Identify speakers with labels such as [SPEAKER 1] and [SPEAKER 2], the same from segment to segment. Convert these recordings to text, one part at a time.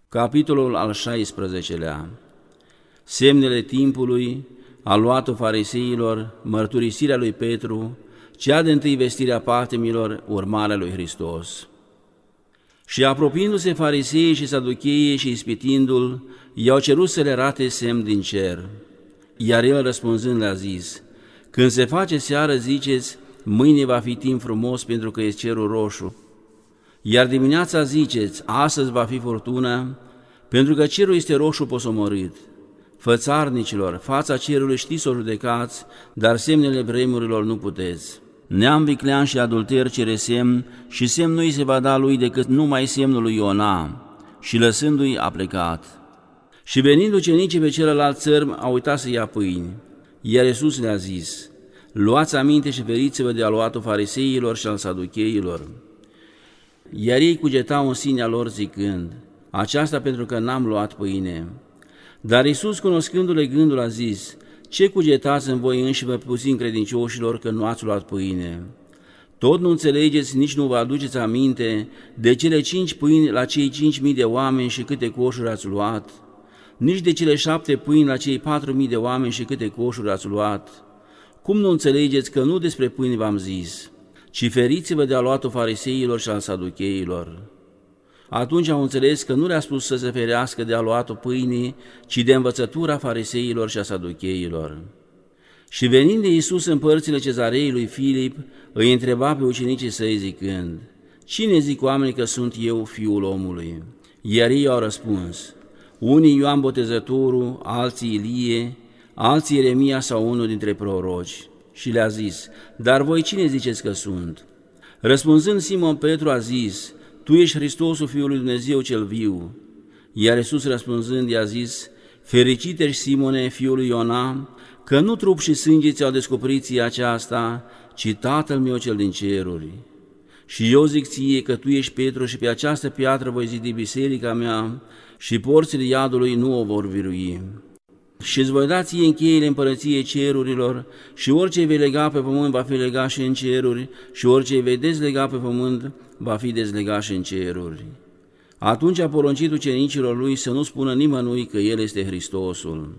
[SPEAKER 1] Capitolul al 16-lea. Semnele timpului, aluatul fariseilor, mărturisirea lui Petru, cea de-întâi vestirea patimilor, urmarea lui Hristos. Și apropiindu-se fariseii și saducheii și ispitindu-l, i-au cerut să le arate semn din cer. Iar el răspunzând le-a zis: când se face seară, ziceți, mâine va fi timp frumos pentru că e cerul roșu. Iar dimineața ziceți, astăzi va fi furtună, pentru că cerul este roșu posomorât. Fățarnicilor, fața cerului știți să o judecați, dar semnele vremurilor nu puteți. Neam viclean și adulter cere semn, și semn nu-i se va da lui decât numai semnul lui Iona. Și lăsându-i a plecat. Și venind ucenicii pe celălalt țărm, au uitat să ia pâini. Iar Iisus le-a zis: luați aminte și feriți-vă de aluatul fariseilor și al saducheilor. Iar ei cugetau în sinea lor zicând: aceasta pentru că n-am luat pâine. Dar Iisus, cunoscându-le gândul, a zis: ce cugetați în voi înșivă puțin credincioșilor că nu ați luat pâine? Tot nu înțelegeți, nici nu vă aduceți aminte de cele 5 pâini la cei 5.000 de oameni și câte coșuri ați luat? Nici de cele 7 pâini la cei 4.000 de oameni și câte coșuri ați luat? Cum nu înțelegeți că nu despre pâini v-am zis, ci feriți-vă de aluatul fariseilor și al saducheilor? Atunci au înțeles că nu le-a spus să se ferească de aluatul pâinii, ci de învățătura fariseilor și a saducheilor. Și venind de Iisus în părțile cezarei lui Filip, îi întreba pe ucenicii săi zicând: cine zic oamenii că sunt eu, Fiul omului? Iar ei au răspuns: unii Ioan Botezătorul, alții Ilie, alții Ieremia sau unul dintre proroci. Și le-a zis: dar voi cine ziceți că sunt? Răspunzând, Simon Petru a zis: tu ești Hristosul Fiului Dumnezeu cel viu. Iar Iisus răspunzând i-a zis: fericit ești, Simone, fiul lui Iona, că nu trup și sânge ți-au descoperit ție aceasta, ci Tatăl meu cel din ceruri. Și eu zic ție că tu ești Petru și pe această piatră voi zidi biserica mea și porțile iadului nu o vor birui. Și îți voi da ție încheile împărăției cerurilor, și orice vei lega pe pământ va fi legat și în ceruri, și orice vei dezlega pe pământ va fi dezlegat și în ceruri. Atunci a poruncit ucenicilor lui să nu spună nimănui că el este Hristosul.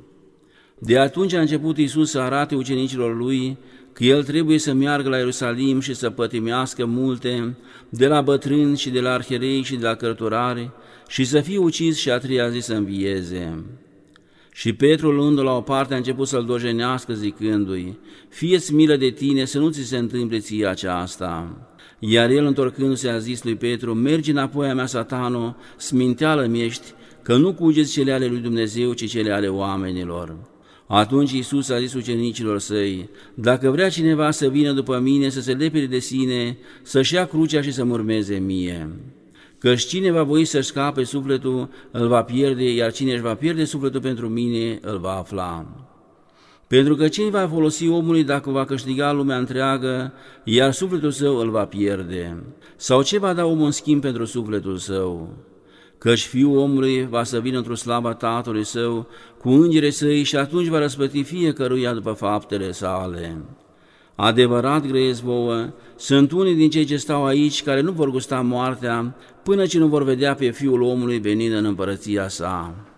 [SPEAKER 1] De atunci a început Iisus să arate ucenicilor lui că el trebuie să meargă la Ierusalim și să pătimească multe, de la bătrâni și de la arhierei și de la cărturari, și să fie ucis și a treia zi să învieze. Și Petru, luându-l la o parte, a început să-l dojenească zicându-i: fie-ți milă de tine să nu ți se întâmple ție aceasta. Iar el, întorcându-se, a zis lui Petru: mergi înapoi a mea, Satano, sminteală-mi ești, că nu cugeți cele ale lui Dumnezeu, ci cele ale oamenilor. Atunci Iisus a zis ucenicilor săi: dacă vrea cineva să vină după mine, să se lepede de sine, să-și ia crucea și să-mi urmeze mie. Căci cine va voi să-și scape sufletul, îl va pierde, iar cine își va pierde sufletul pentru mine, îl va afla. Pentru că ce va folosi omului dacă va câștiga lumea întreagă, iar sufletul său îl va pierde? Sau ce va da omul în schimb pentru sufletul său? Căci Fiul omului va să vină într-o slava Tatălui său cu îngerii săi și atunci va răsplăti fiecăruia după faptele sale. Adevărat grăiesc vouă, sunt unii din cei ce stau aici care nu vor gusta moartea până ce nu vor vedea pe Fiul omului venind în împărăția sa.